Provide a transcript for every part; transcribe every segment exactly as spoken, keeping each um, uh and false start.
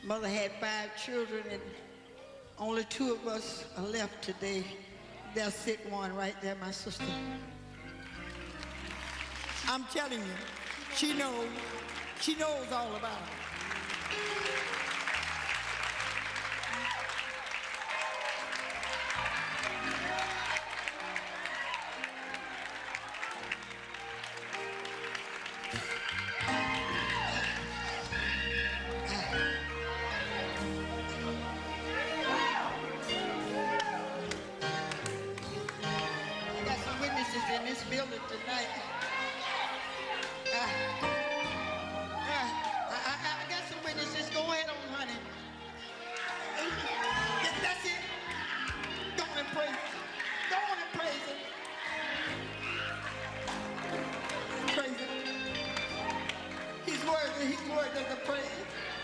Mother had five children, and only two of us are left today. There's sick one right there, my sister. I'm telling you, she knows. She knows all about it. I got some witnesses in this building tonight. Uh, uh, I, I, I got some witnesses. Go ahead on, honey. Yes, that's it. Go on and praise him. Go on and praise him. Praise him. He's worthy. He's worthy of the praise.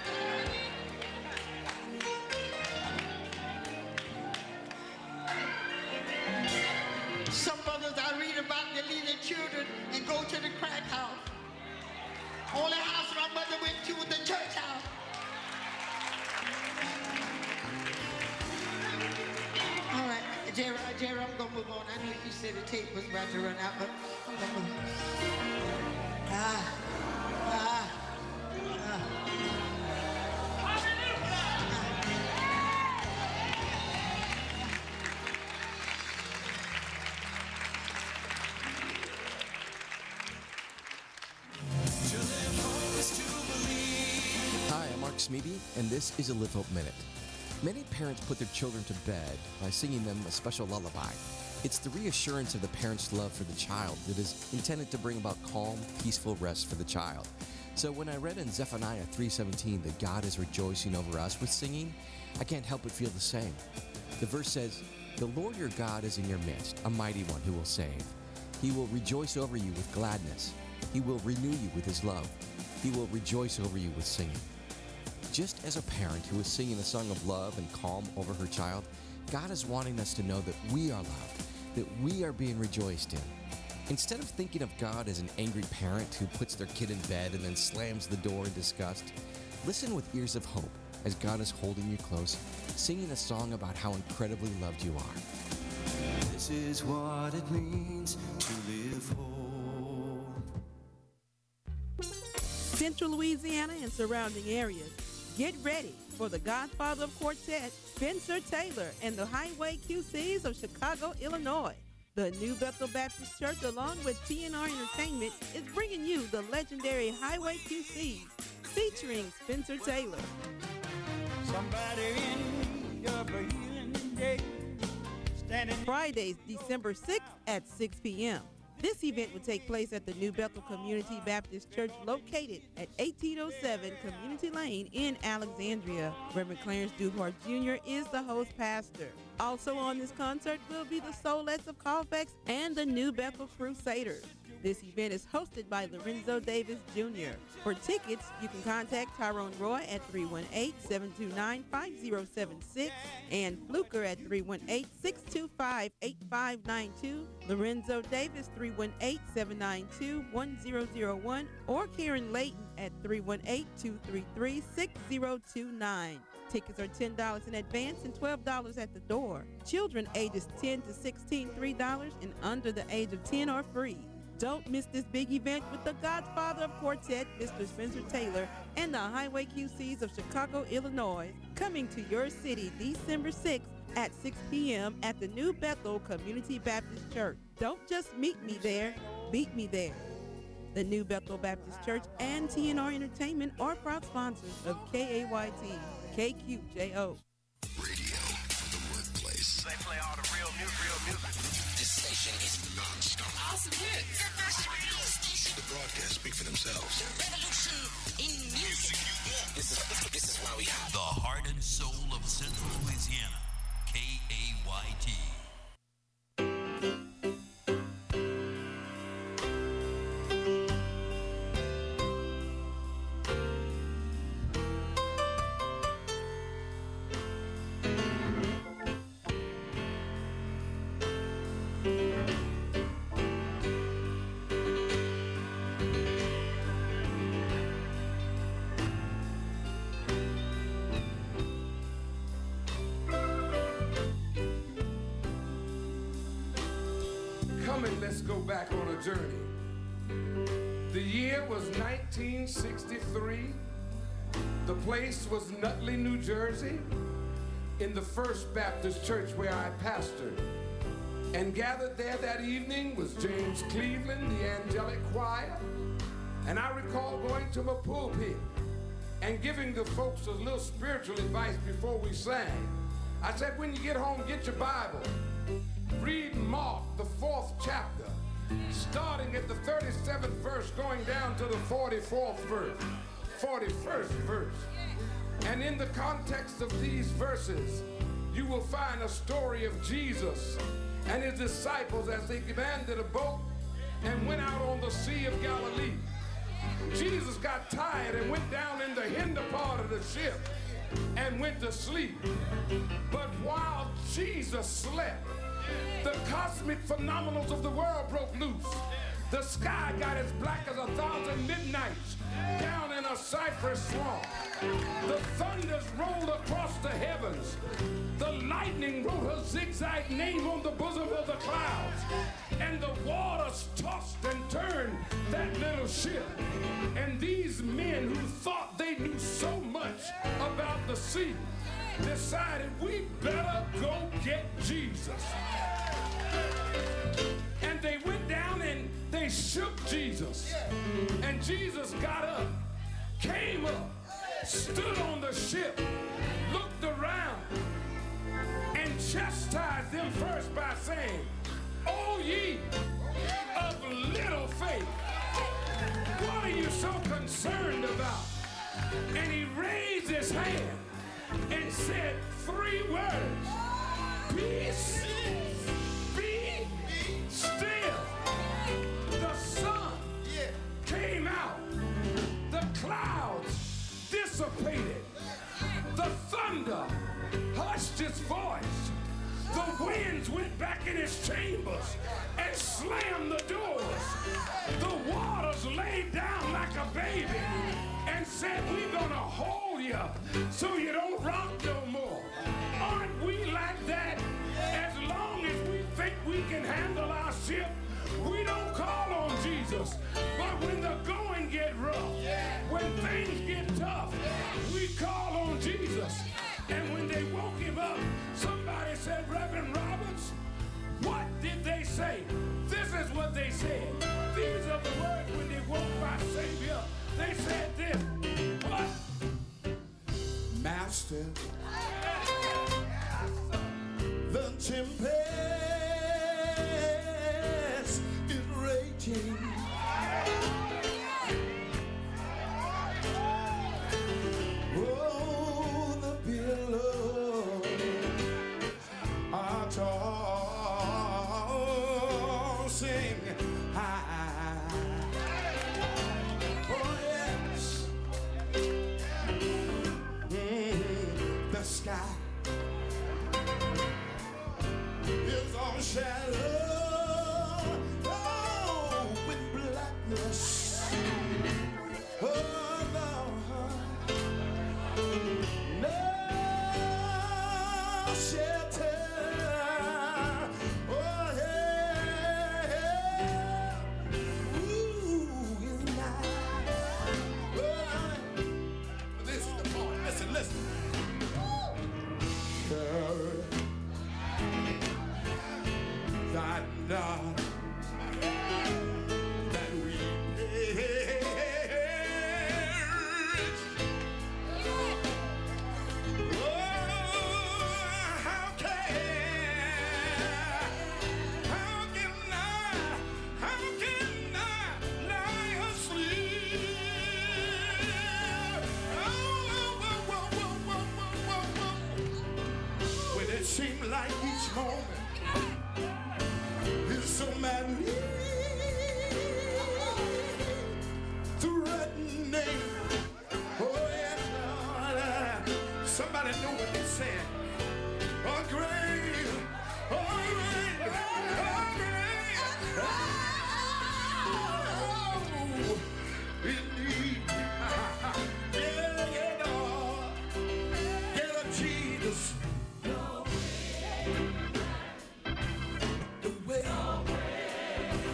Some brothers I read about, they leave their children and go to the crack house. Only house my mother went to was the church house. All right, Jerry, Jerry, I'm gonna move on. I know you said the tape was about to run out, but I'm gonna move. Ah, ah, ah. Hi, I'm Mark Smeby, and this is a Live Hope Minute. Many parents put their children to bed by singing them a special lullaby. It's the reassurance of the parent's love for the child that is intended to bring about calm, peaceful rest for the child. So when I read in Zephaniah three seventeen that God is rejoicing over us with singing, I can't help but feel the same. The verse says, "The Lord your God is in your midst, a mighty one who will save. He will rejoice over you with gladness. He will renew you with his love. He will rejoice over you with singing." Just as a parent who is singing a song of love and calm over her child, God is wanting us to know that we are loved, that we are being rejoiced in. Instead of thinking of God as an angry parent who puts their kid in bed and then slams the door in disgust, listen with ears of hope as God is holding you close, singing a song about how incredibly loved you are. This is what it means to live whole. Central Louisiana and surrounding areas, get ready for the godfather of quartet, Spencer Taylor, and the Highway Q Cs of Chicago, Illinois. The New Bethel Baptist Church, along with T N R Entertainment, is bringing you the legendary Highway Q Cs, featuring Spencer Taylor. Somebody in need of a healing day, standing Fridays, December sixth at six p.m. This event will take place at the New Bethel Community Baptist Church located at eighteen oh seven Community Lane in Alexandria. Reverend Clarence Duhart Junior is the host pastor. Also on this concert will be the Soulettes of Colfax and the New Bethel Crusaders. This event is hosted by Lorenzo Davis Junior For tickets, you can contact Tyrone Roy at three one eight, seven two nine, five zero seven six and Fluker at three one eight, six two five, eight five nine two, Lorenzo Davis three one eight, seven nine two, one zero zero one, or Karen Layton at three one eight, two three three, six zero two nine. Tickets are ten dollars in advance and twelve dollars at the door. Children ages ten to sixteen, three dollars, and under the age of ten are free. Don't miss this big event with the godfather of quartet, Mister Spencer Taylor, and the Highway Q Cs of Chicago, Illinois, coming to your city December sixth at six p.m. at the New Bethel Community Baptist Church. Don't just meet me there, beat me there. The New Bethel Baptist Church and T N R Entertainment are proud sponsors of K A Y T, K Q J O. Radio for the workplace. they play all the real music, real music. This station is non-stop. Awesome hits. The best radio station. The broadcasts speak for themselves. The revolution in music. This is this is why we have the heart and soul of Central Louisiana. K A Y T. let's go back on a journey. The year was nineteen sixty-three. The place was Nutley, New Jersey, in the First Baptist Church where I pastored. And gathered there that evening was James Cleveland, the angelic choir. And I recall going to my pulpit and giving the folks a little spiritual advice before we sang. I said, when you get home, get your Bible. Read Mark, the fourth chapter, starting at the thirty-seventh verse, going down to the forty-fourth verse, forty-first verse. And in the context of these verses, you will find a story of Jesus and his disciples as they commanded a boat and went out on the Sea of Galilee. Jesus got tired and went down in the hinder part of the ship and went to sleep. But while Jesus slept, the cosmic phenomenals of the world broke loose. The sky got as black as a thousand midnights down in a cypress swamp. The thunders rolled across the heavens. The lightning wrote her zigzag name on the bosom of the clouds. And the waters tossed and turned that little ship. And these men who thought they knew so much about the sea decided we better go get Jesus. And they went down and they shook Jesus. And Jesus got up, came up, stood on the ship, looked around, and chastised them first by saying, "O ye of little faith, what are you so concerned about?" And he raised his hand and said three words: "Peace, be still." The sun came out, the clouds dissipated, the thunder hushed its voice, the winds went back in its chambers and slammed the doors. The waters laid down like a baby and said, "We're gonna hold you so you don't rock no more." Aren't we like that? As long as we think we can handle our ship, we don't call on Jesus. But when the going get rough, when things get tough, we call on Jesus. And when they woke him up, somebody said, "Reverend Roberts, what did they say?" This is what they said. These are the words when they woke my Savior. They said this: "What? Master, the tempest is raging. Oh, the billows are tossing high. Oh, yes. Mm, the sky is all shadowed, oh, with blackness. Oh, no. No shelter. Oh, yeah. Ooh, it's night. Oh, this is the part. Listen, listen. Girl, that night that we perish. Oh, how can, how can I, how can I lie asleep? Oh, whoa, whoa, whoa, whoa, whoa, whoa, whoa. When it seemed like each moment is so madly threatening. Oh, yeah, Lord. Somebody know what they said. Oh, great, oh, great, oh, great. Oh, indeed. Yeah, yeah, Lord. Yeah, Jesus. The way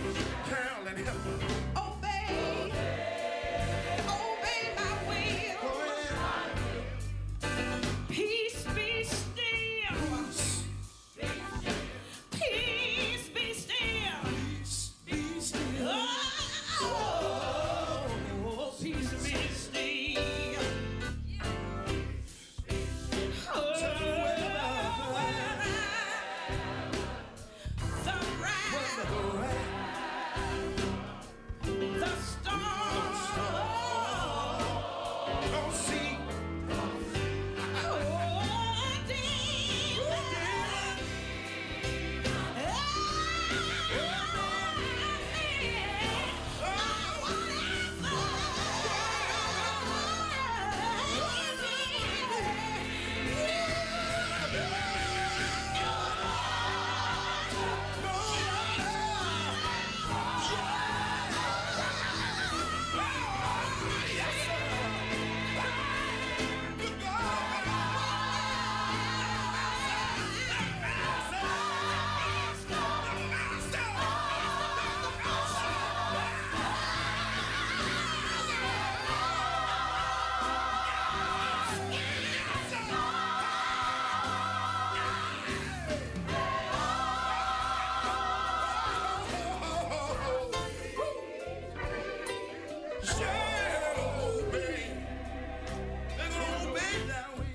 shall obey. They're gonna obey that way.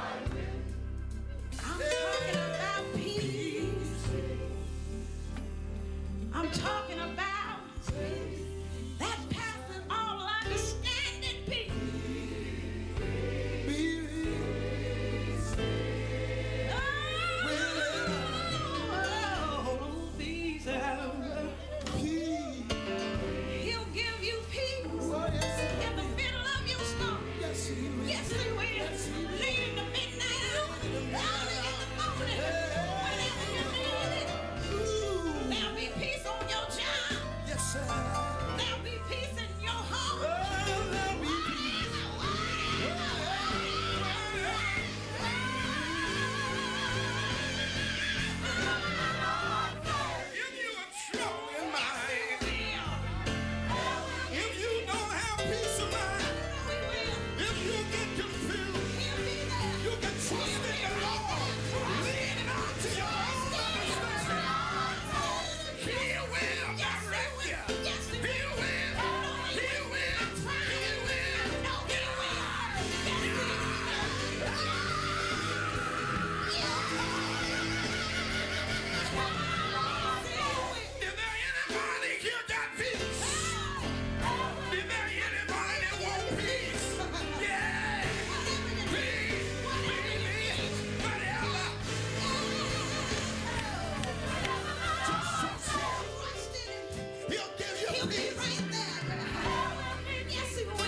I'm talking about peace. I'm talking about that passing all understanding peace. Oh, peace. He'll give you peace in the middle of your storm. Yes, he will. Yes, he will. Late in the midnight hour, early in the morning, whenever you need it. There'll be peace on your job. Yes, sir. There'll be peace in your home. Oh, there'll be peace. If you are trouble in mind, if you don't have peace of mind, if you get confused, you can trust in the Lord. Lean not to your own understanding. He will direct you. He will. He will. He will. He Is there anybody here got peace? Is there anybody that want peace? Yeah. Peace. Peace. Whatever. He'll give you He'll be peace. right there. Yes, he will.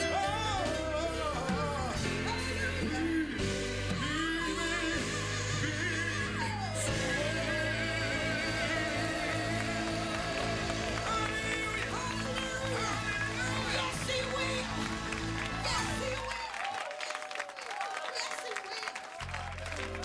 Yes, he will. Yes, he will. Yes, he will.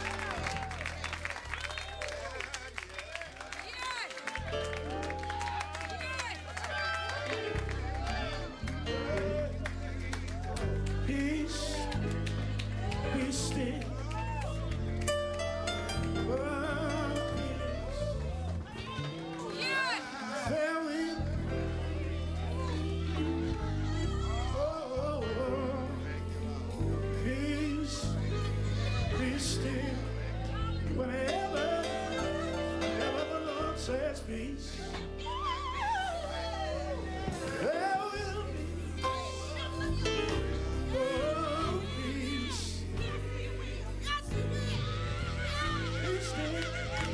Peace, peace still. Oh, peace. Farewell. Oh, oh, peace, peace still. Whenever, whenever the Lord says peace, there will be. Oh, peace. Peace still.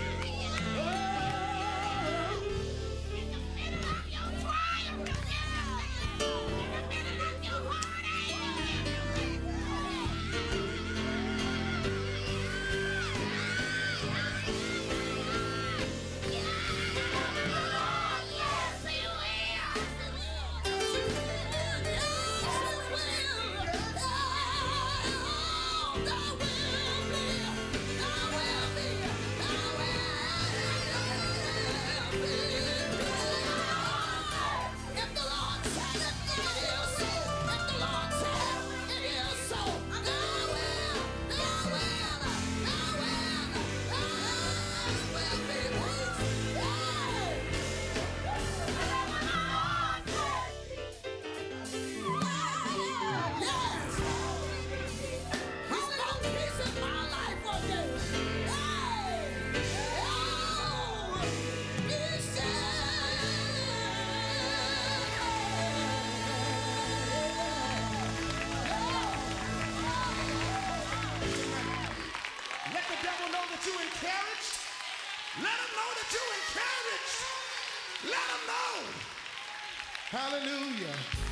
Let the devil know that you're encouraged. Let him know that you're encouraged. Let him know. Hallelujah.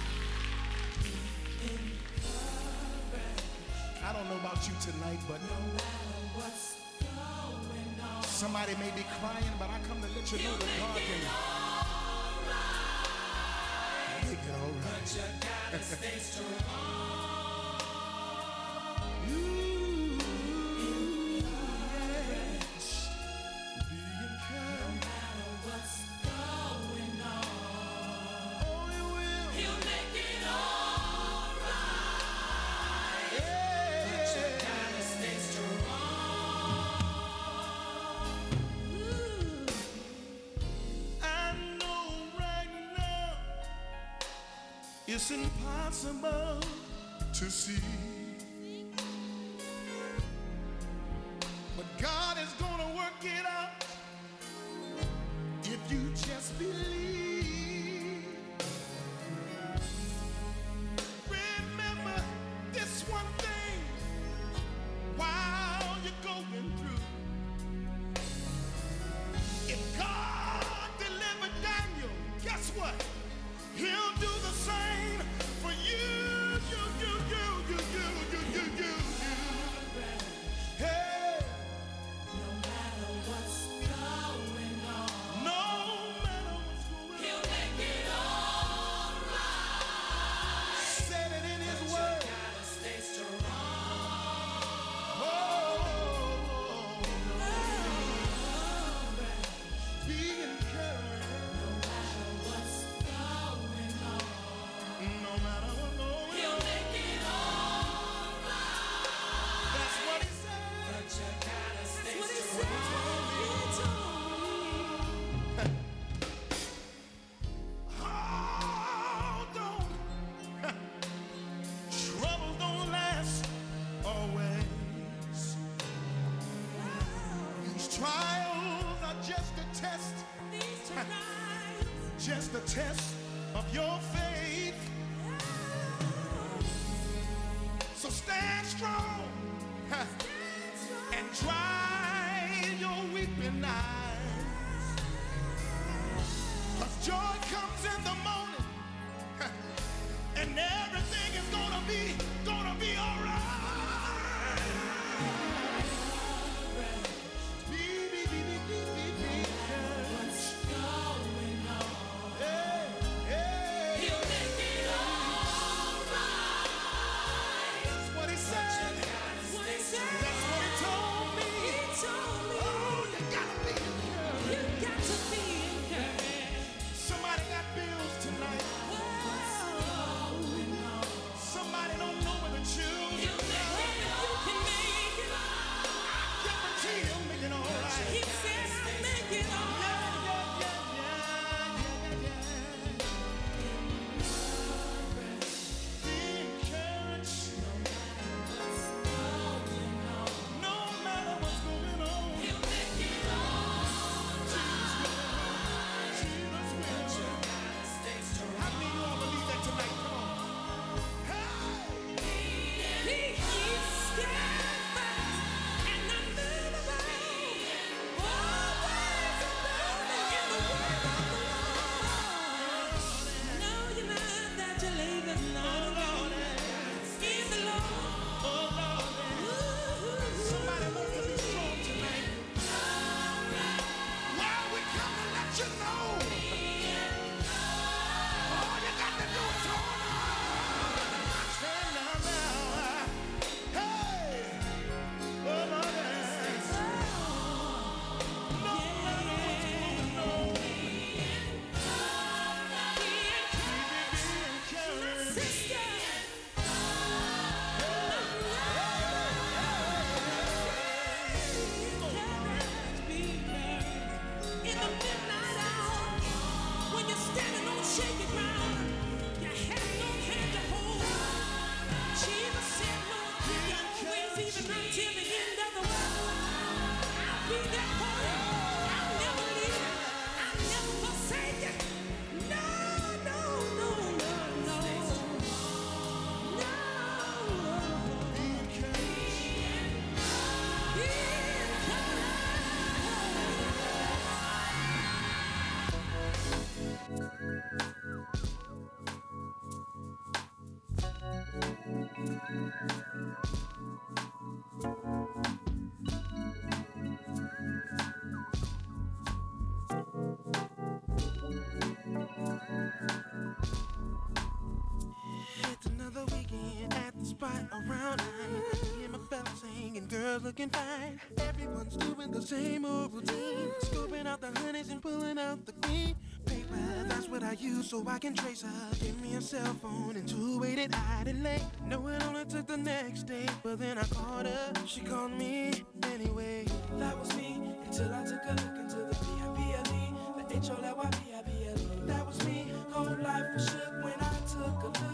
I don't know about you tonight, but somebody may be crying, but I come to let you know that God can make it all right. But you gotta stay strong. It's impossible to see. But God is gonna work it out if you just believe. Remember this one thing while you're going through. If God delivered Daniel, guess what? He'll do the same for you, you, you, you, you, you, you, you, you, you. Hey. No matter what's going on. No matter what's going on. He'll make it all right. Said it in his word. You gotta stay strong. Oh. Be encouraged. No matter what's going on. No matter what's going on. He'll make it all right. That's what he said. But you gotta stay strong. Hold on. Trouble don't last always. These trials are just a test. These trials. Just a test of your faith. So stand strong, and dry your weeping eyes. 'Cause joy comes in the morning, and everything is gonna be, gonna be all right. Be, be, be, be, be, be, be. What's going on? Hey, hey. He'll make it all right. That's what he said. That's what he said. That's what he told me. He told me. Oh, you gotta be encouraged. You got to be encouraged. Somebody got bills tonight. Somebody don't know where the children are. You can make it all. I guarantee he'll make it all right. He said I'll make it all right. Yeah, yeah, yeah, yeah, yeah, yeah. Be encouraged. No matter what's going on. He'll make it all right. Jesus will. Jesus will. How many of you all believe that tonight? Come on. He keeps steadfast and unmovable, always abounding in the work of the Lord. Know ye not that your labor not in the Lord. Somebody wants to be strong tonight. Well, we come to let you know. All you got to do is hold on. Turn down now. Hey! Oh, Lord, yes. No matter what's going on. Be encouraged. Sister. In the midnight hour, when you're standing on shaky ground, you have no hand to hold. Jesus said, Lord, be always, even until the end of the world. I'll be there for you. I'll never leave you. I'll never forsake you. No, no, no, no, no. No. Be encouraged. Be It's another weekend at the spot around nine. Hear my fellas singing, girls looking fine. Everyone's doing the same old routine, scooping out the honeys and pulling out the green paper. That's what I use so I can trace her. Give me a cell phone and two-way that I delay. No, it only took the next day, but then I called her. She called me anyway. That was me until I took a look into the P I P L E, the H O L Y P I P L E. That was me. Whole life was shook when I took a look.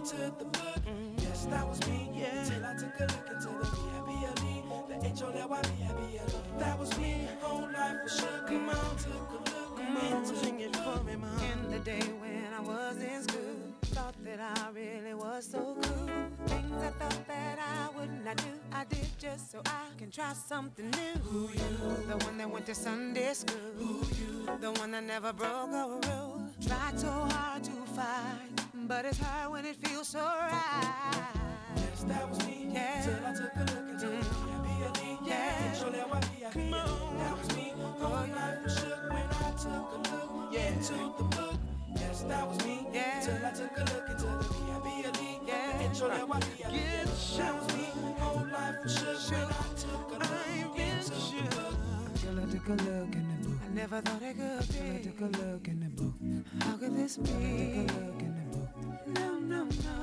into the book. Mm. Yes, that was me. Yeah. Till I took a look into the V I B L E, the H O L Y V I B L E. That was me. Whole life was shook. Come on, took a look. Come on, sing it for me, mom. In the day when I was in school, thought that I really was so cool. Things I thought that I would not do, I did just so I can try something new. Who you? The one that went to Sunday school. Who you? The one that never broke a rule. Tried so hard to fight, but it's hard when it feels so right. Yes, that was me. Yeah. Till I took a look into mm. the V I B L E. Yeah. H O L Y V I B L E. That was me. Whole life was shook when I took a look yeah. into the book. Yes, that was me. Yeah. Till I took a look into the V I B L E. Yeah. H O L Y V I B L E. That was me. Whole life was shook when I took a look into the book. Till I took a look in the book. I never thought it could be. Till I took a look in the book. How could this be? Till I took a look in the book. No, no,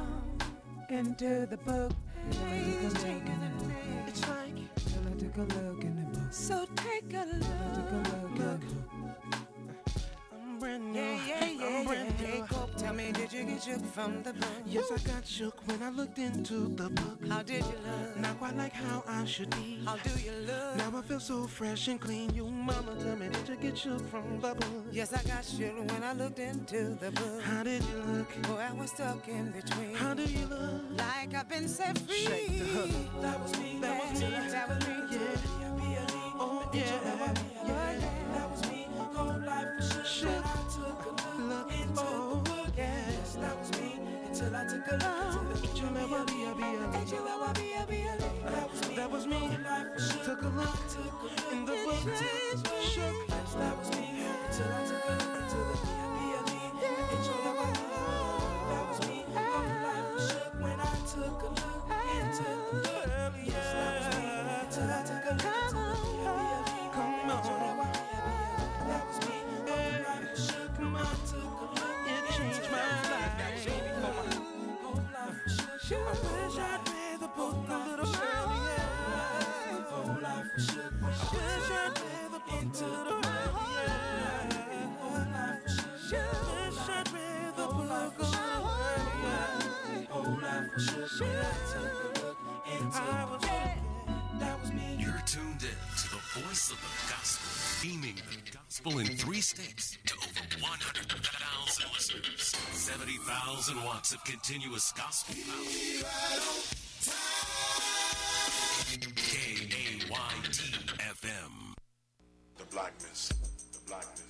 no. Into the book. Hey, it's taking a look. It's like. Till I took a look in the book. So take a look. Till I took a look, look. in the book. I'm brand new. Yeah, yeah, yeah. I'm brand new. Hey, Cope, tell me, did you get shook from the book? Yes, I got shook when I looked into the book. How did you look? Not quite like how I should be. How do you look? Now I feel so fresh and clean. You mama, tell me, did you get shook from the book? Yes, I got shook when I looked into the book. How did you look? Boy, I was stuck in between. How do you look? Like I've been set free. Shake the hook. That was me. That was me. That was me. Yeah. Oh, yeah. Yeah. That was me. Whole life was shook. Shook. I took a look into the book. Yes, that was me. Until I took a look into the H O L Y V I B L E. H O L Y V I B L E. That was me. That was me. Took a look in the book. Shook. Yes, that was me. Until I took a look into the V I B L E. H O L Y V I B L E. That was me. Whole life was shook when I took a look into the book. Yes, that was me. Until I took a look into the V I B L E. Come on. H O L Y V I B L E. That was me. Whole life was shook when I took a look. It changed my life. Whole life was shook. I wish I'd read the book a little earlier. Whole life was shook. I wish I'd read the book into the earlier. Whole life was shook. Wish I'd read the book a little earlier. Whole life was shook. When I took a look into the book. That was me. You're tuned in to the voice of the gospel, beaming the gospel in three states to over one hundred thousand listeners. seventy thousand watts of continuous gospel power. K A Y T F M. The blackness, the blackness.